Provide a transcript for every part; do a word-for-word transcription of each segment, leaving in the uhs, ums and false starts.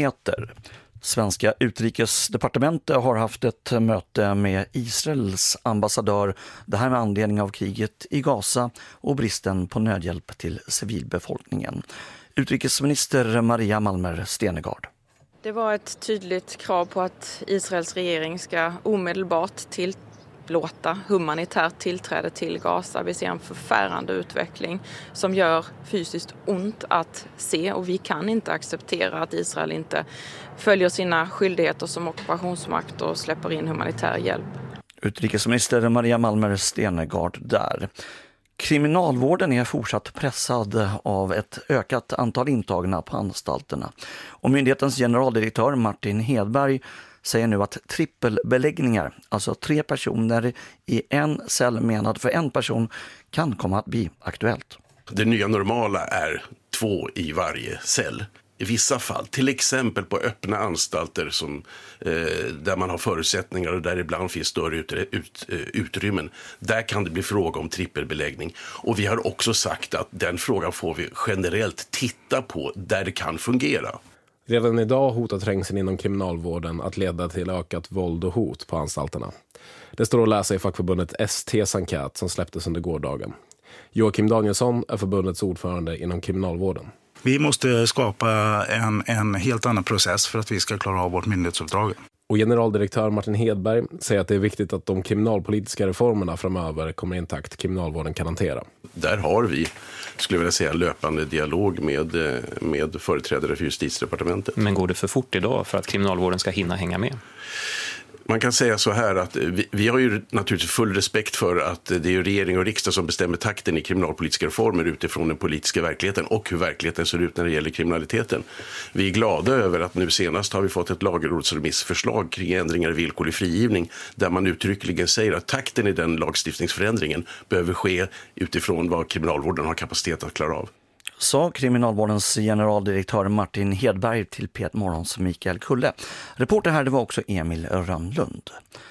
nyheter. Svenska utrikesdepartementet har haft ett möte med Israels ambassadör, det här med anledning av kriget i Gaza och bristen på nödhjälp till civilbefolkningen. Utrikesminister Maria Malmer Stenegard. Det var ett tydligt krav på att Israels regering ska omedelbart tillåta humanitärt tillträde till Gaza. Vi ser en förfärande utveckling som gör fysiskt ont att se, och vi kan inte acceptera att Israel inte följer sina skyldigheter som ockupationsmakt och släpper in humanitär hjälp. Utrikesminister Maria Malmer Stenegard där. Kriminalvården är fortsatt pressad av ett ökat antal intagna på anstalterna. Och myndighetens generaldirektör Martin Hedberg säger nu att trippelbeläggningar, alltså tre personer i en cell menad för en person, kan komma att bli aktuellt. Det nya normala är två i varje cell. I vissa fall, till exempel på öppna anstalter som, eh, där man har förutsättningar och där ibland finns större ut, ut, uh, utrymmen, där kan det bli fråga om trippelbeläggning. Och vi har också sagt att den frågan får vi generellt titta på där det kan fungera. Redan idag hotar trängseln inom kriminalvården att leda till ökat våld och hot på anstalterna. Det står att läsa i fackförbundet S T:s enkät som släpptes under gårdagen. Joakim Danielsson är förbundets ordförande inom kriminalvården. Vi måste skapa en, en helt annan process för att vi ska klara av vårt myndighetsuppdrag. Och generaldirektör Martin Hedberg säger att det är viktigt att de kriminalpolitiska reformerna framöver kommer in takt kriminalvården kan hantera. Där har vi, skulle jag vilja säga, en löpande dialog med, med företrädare för justitiedepartementet. Men går det för fort idag för att kriminalvården ska hinna hänga med? Man kan säga så här att vi, vi har ju naturligtvis full respekt för att det är ju regering och riksdag som bestämmer takten i kriminalpolitiska reformer utifrån den politiska verkligheten och hur verkligheten ser ut när det gäller kriminaliteten. Vi är glada över att nu senast har vi fått ett lagrådsremissförslag kring ändringar i villkorlig frigivning där man uttryckligen säger att takten i den lagstiftningsförändringen behöver ske utifrån vad kriminalvården har kapacitet att klara av. Sa kriminalvårdens generaldirektör Martin Hedberg till P ett Morgons Mikael Kulle. Reporter här det var också Emil Rönnlund.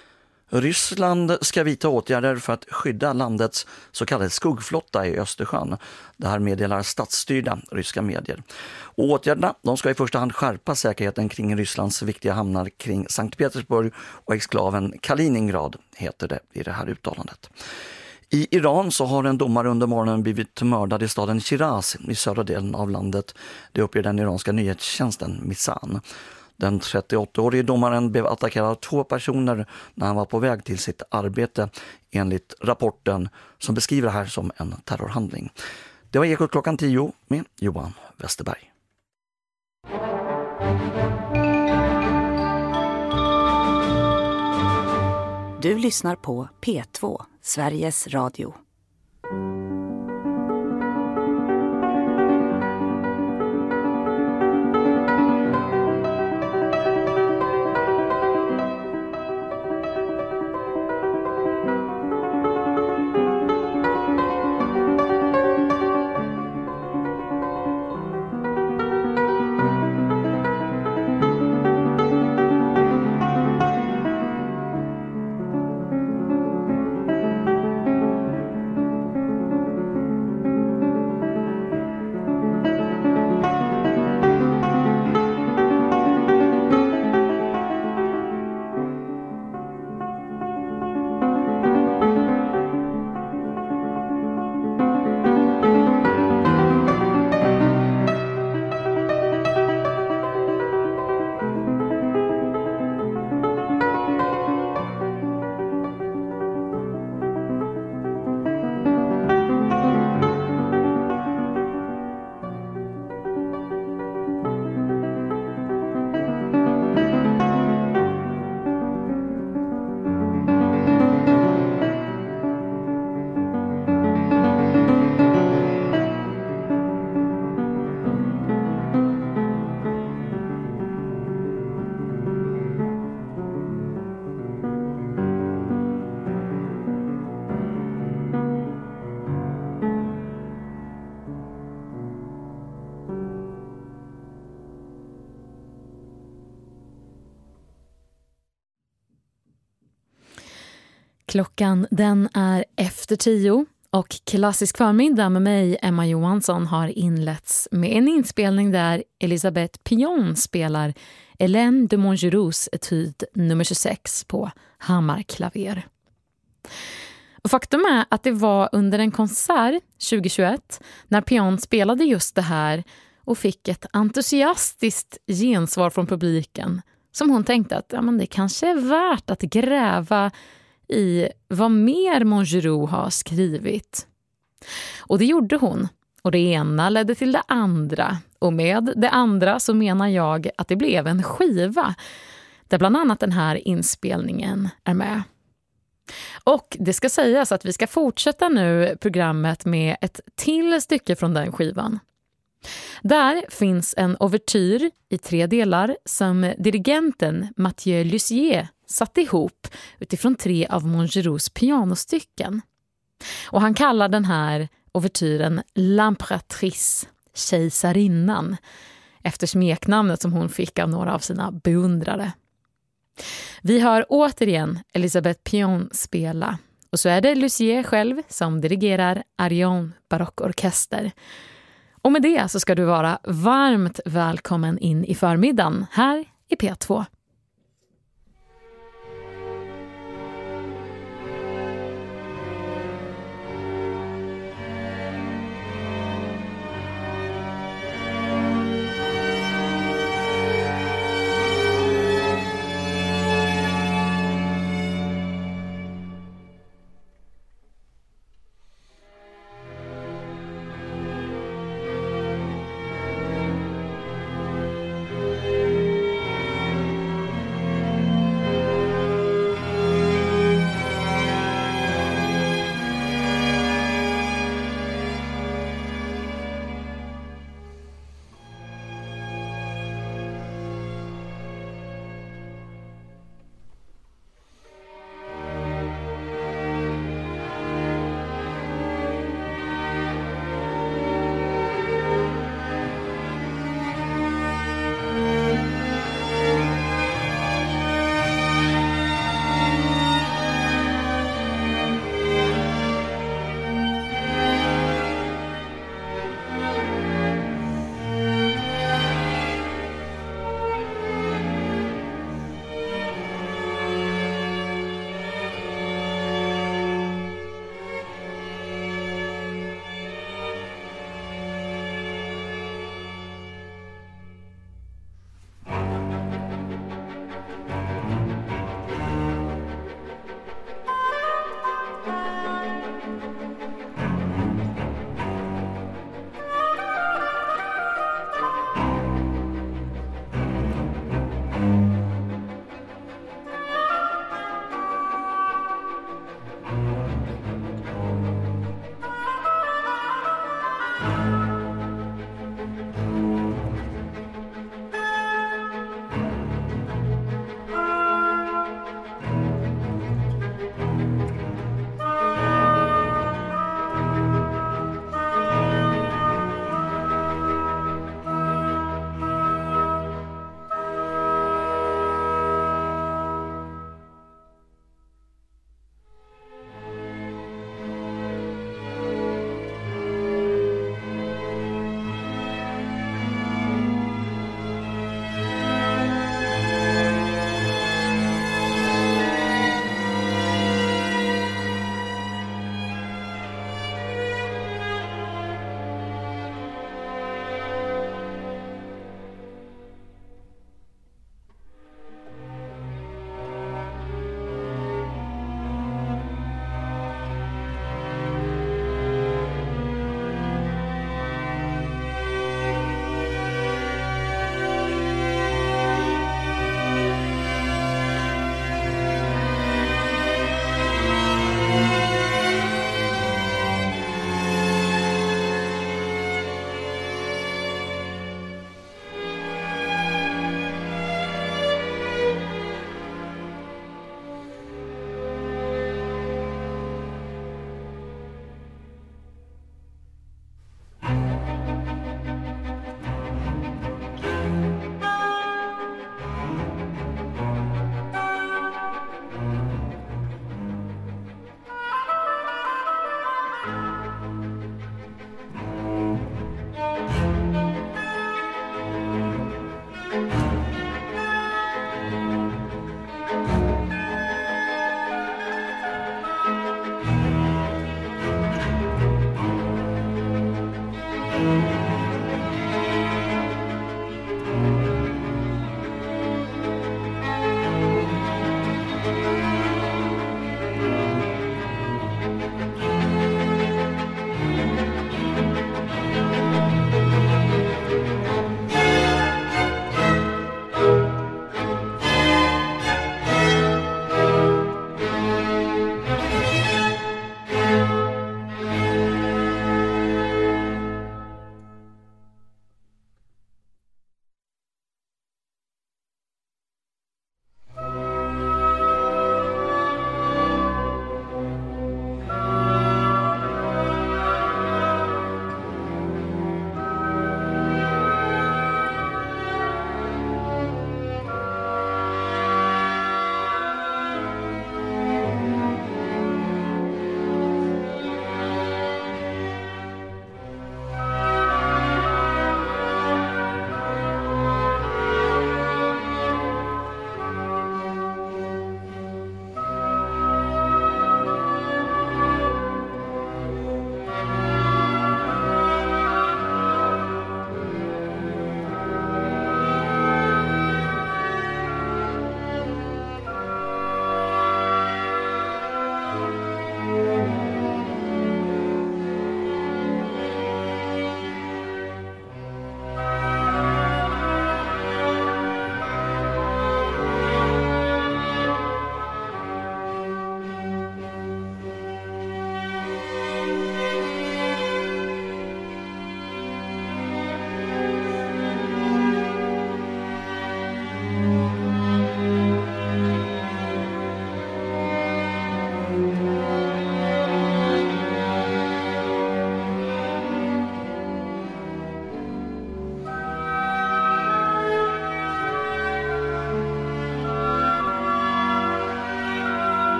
Ryssland ska vidta åtgärder för att skydda landets så kallade skuggflotta i Östersjön. Det här meddelar statsstyrda ryska medier. Och åtgärderna de ska i första hand skärpa säkerheten kring Rysslands viktiga hamnar kring Sankt Petersburg och exklaven Kaliningrad, heter det i det här uttalandet. I Iran så har en domare under morgonen blivit mördad i staden Shiraz i södra delen av landet. Det uppger den iranska nyhetstjänsten Misan. Den trettioåttaårige domaren blev attackerad av två personer när han var på väg till sitt arbete, enligt rapporten som beskriver det här som en terrorhandling. Det var Ekot klockan tio med Johan Westerberg. Du lyssnar på P två, Sveriges Radio. Klockan den är efter tio. Och Klassisk förmiddag med mig, Emma Johansson, har inletts med en inspelning där Elisabeth Pion spelar Hélène de Montgerous etyd nummer tjugosex på hammarklaver. Och faktum är att det var under en konsert tjugohundratjugoett när Pion spelade just det här och fick ett entusiastiskt gensvar från publiken som hon tänkte att ja, men det kanske är värt att gräva i vad mer Montgerou har skrivit. Och det gjorde hon. Och det ena ledde till det andra. Och med det andra så menar jag att det blev en skiva där bland annat den här inspelningen är med. Och det ska sägas att vi ska fortsätta nu programmet med ett till stycke från den skivan. Där finns en ouvertyr i tre delar som dirigenten Mathieu Lussier satt ihop utifrån tre av Montgerous pianostycken. Och han kallar den här ouvertyren L'Impératrice, kejsarinnan, efter smeknamnet som hon fick av några av sina beundrare. Vi hör återigen Elisabeth Pion spela, och så är det Lussier själv som dirigerar Arion barockorkester. Och med det så ska du vara varmt välkommen in i förmiddagen här i P två.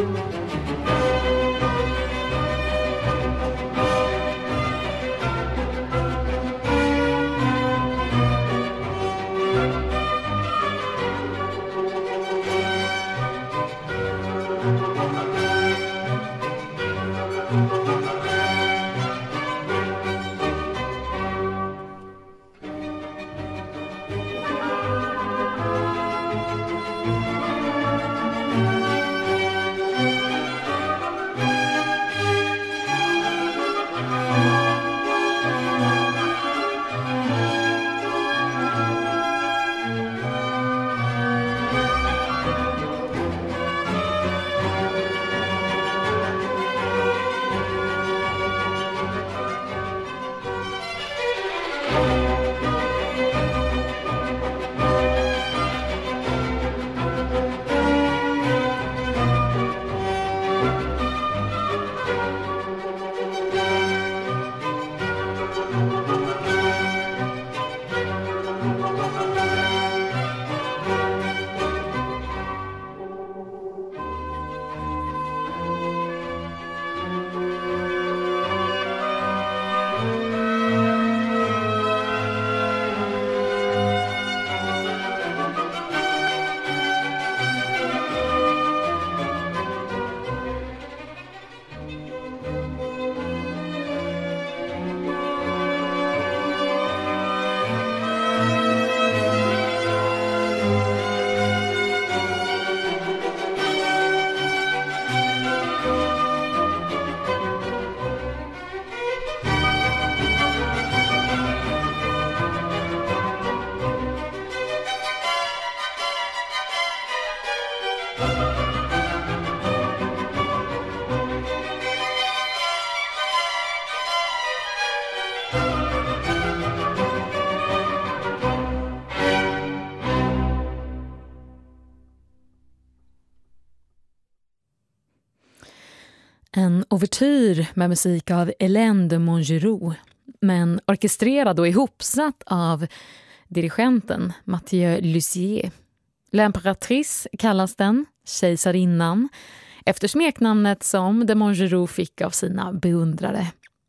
En ouvertyr med musik av Hélène de Montgeroux, men orkestrerad och ihopsatt av dirigenten Mathieu Lussier. L'Impératrice kallas den, kejsarinnan, efter smeknamnet som de Montgeroux fick av sina beundrare.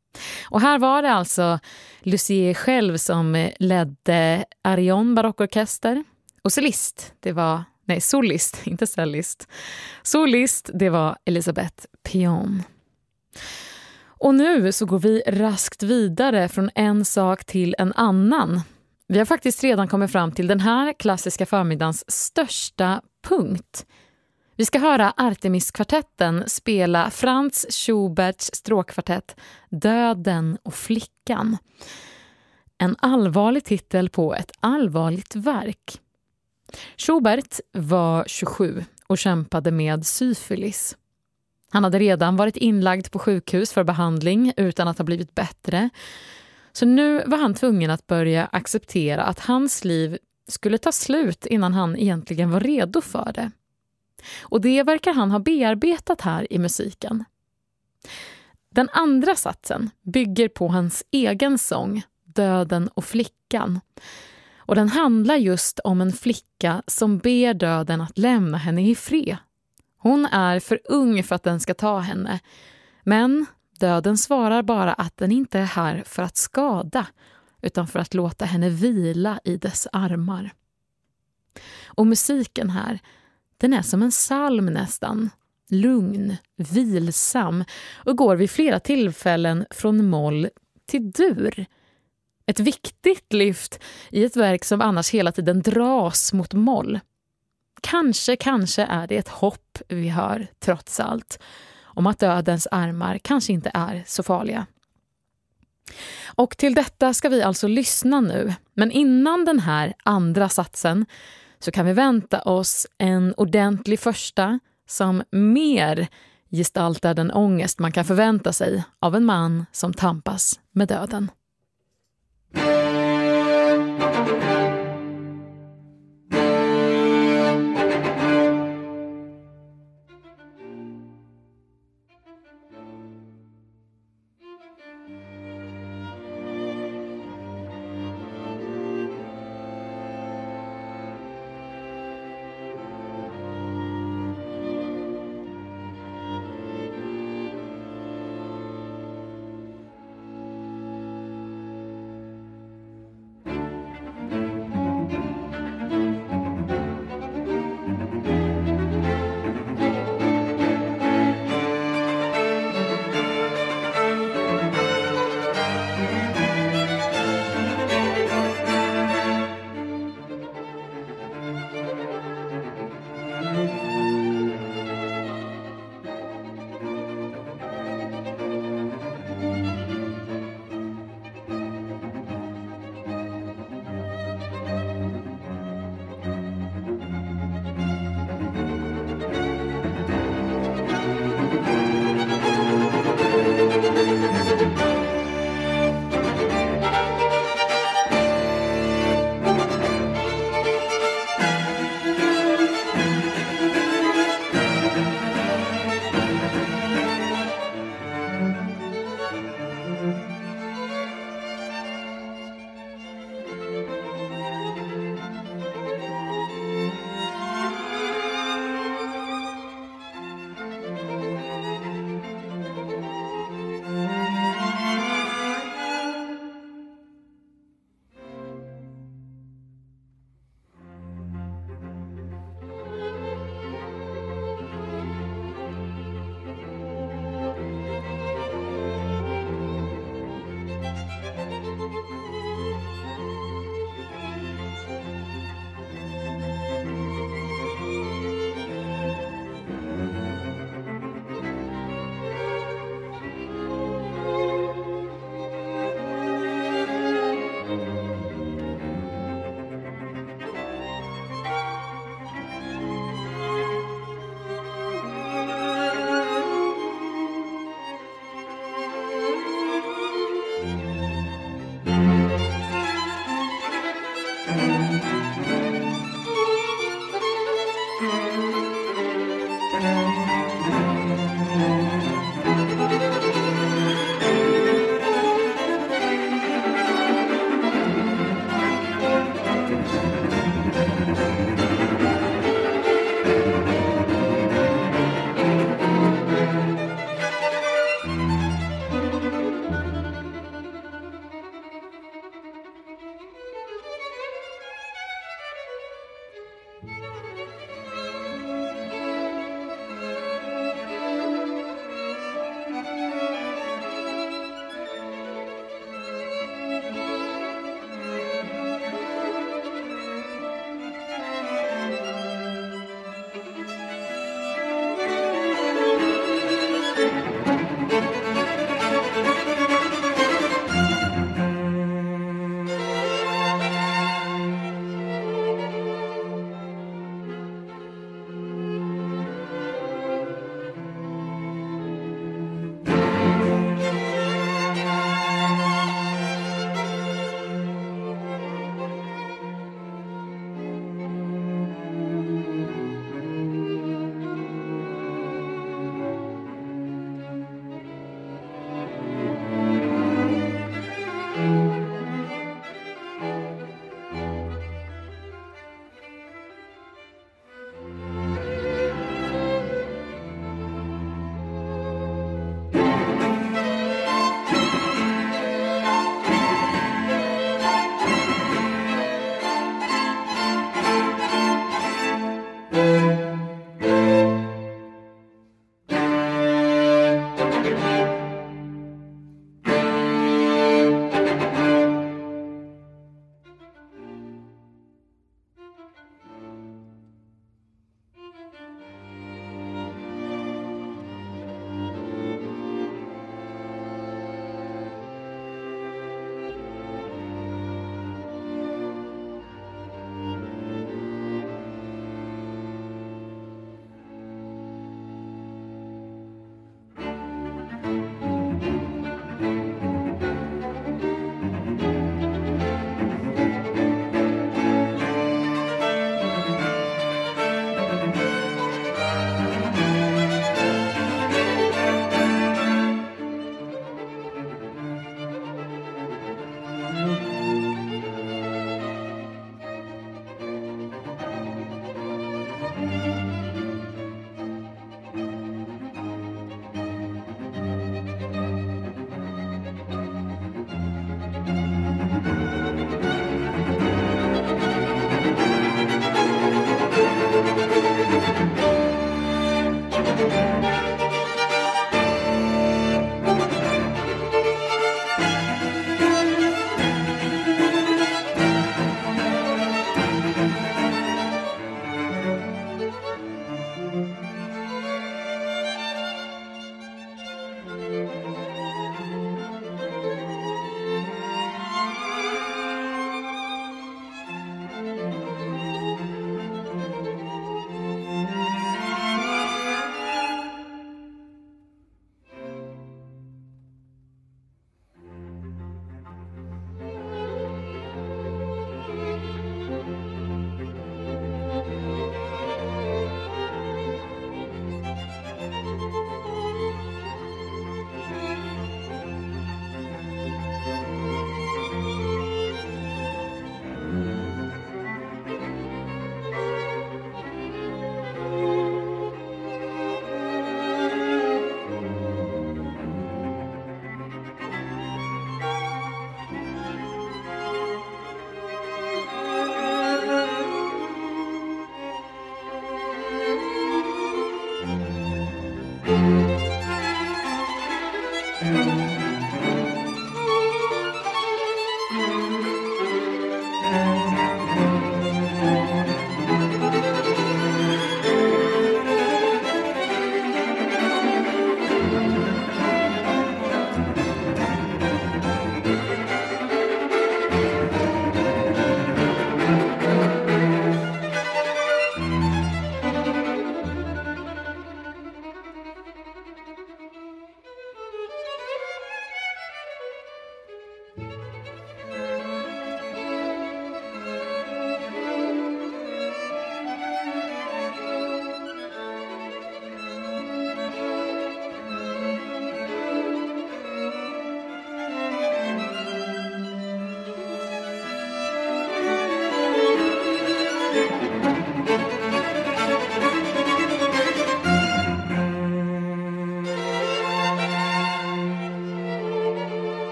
Och här var det alltså Lussier själv som ledde Arion barockorkester, och solist, det var Nej, solist, inte cellist. Solist, det var Elisabeth Pion. Och nu så går vi raskt vidare från en sak till en annan. Vi har faktiskt redan kommit fram till den här klassiska förmiddagens största punkt. Vi ska höra Artemis-kvartetten spela Franz Schuberts stråkkvartett Döden och flickan. En allvarlig titel på ett allvarligt verk. Schubert var tjugosju och kämpade med syfilis. Han hade redan varit inlagd på sjukhus för behandling utan att ha blivit bättre. Så nu var han tvungen att börja acceptera att hans liv skulle ta slut innan han egentligen var redo för det. Och det verkar han ha bearbetat här i musiken. Den andra satsen bygger på hans egen sång, Döden och flickan. Och den handlar just om en flicka som ber döden att lämna henne i fred. Hon är för ung för att den ska ta henne. Men döden svarar bara att den inte är här för att skada, utan för att låta henne vila i dess armar. Och musiken här, den är som en psalm nästan. Lugn, vilsam och går vid flera tillfällen från moll till dur. Ett viktigt lyft i ett verk som annars hela tiden dras mot moll. Kanske, kanske är det ett hopp vi hör trots allt om att dödens armar kanske inte är så farliga. Och till detta ska vi alltså lyssna nu. Men innan den här andra satsen så kan vi vänta oss en ordentlig första som mer gestaltar den ångest man kan förvänta sig av en man som tampas med döden.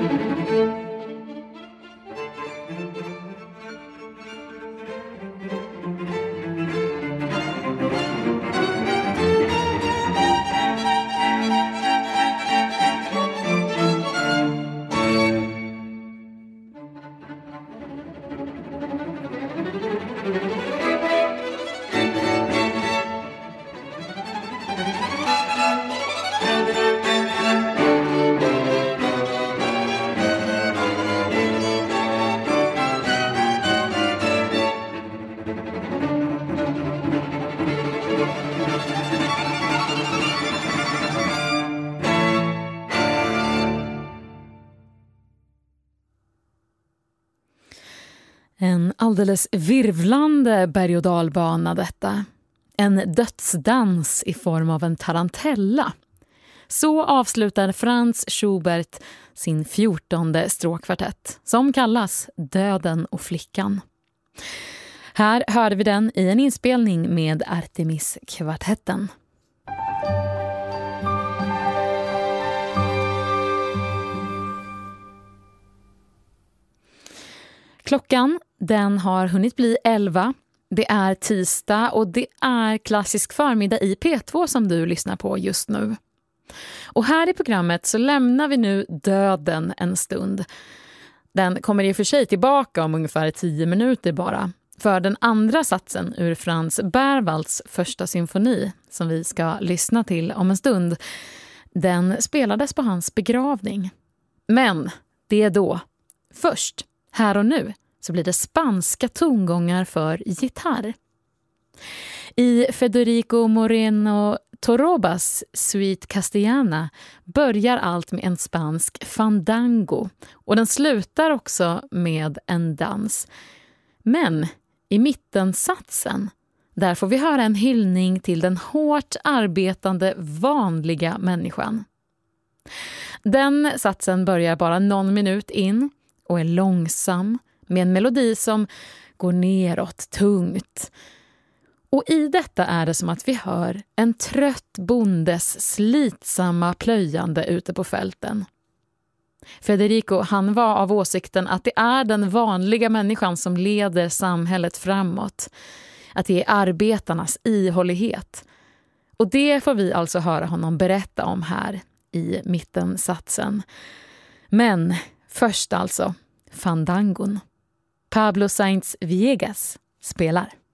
En alldeles virvlande berg- och dalbana detta. En dödsdans i form av en tarantella. Så avslutar Franz Schubert sin fjortonde stråkkvartett som kallas Döden och flickan. Här hörde vi den i en inspelning med Artemis-kvartetten. Klockan, den har hunnit bli elva. Det är tisdag och det är klassisk förmiddag i P två som du lyssnar på just nu. Och här i programmet så lämnar vi nu döden en stund. Den kommer i och för sig tillbaka om ungefär tio minuter bara. För den andra satsen ur Franz Berwalds första symfoni som vi ska lyssna till om en stund, den spelades på hans begravning. Men det är då, först, här och nu, så blir det spanska tongångar för gitarr. I Federico Moreno Torrobas Suite Castellana börjar allt med en spansk fandango och den slutar också med en dans. Men i mittensatsen, där får vi höra en hyllning till den hårt arbetande vanliga människan. Den satsen börjar bara någon minut in och är långsam med en melodi som går neråt tungt. Och i detta är det som att vi hör en trött bondes slitsamma plöjande ute på fälten. Federico, han var av åsikten att det är den vanliga människan som leder samhället framåt. Att det är arbetarnas ihållighet. Och det får vi alltså höra honom berätta om här i mittensatsen. Men först alltså fandangon. Pablo Sainz Villegas spelar.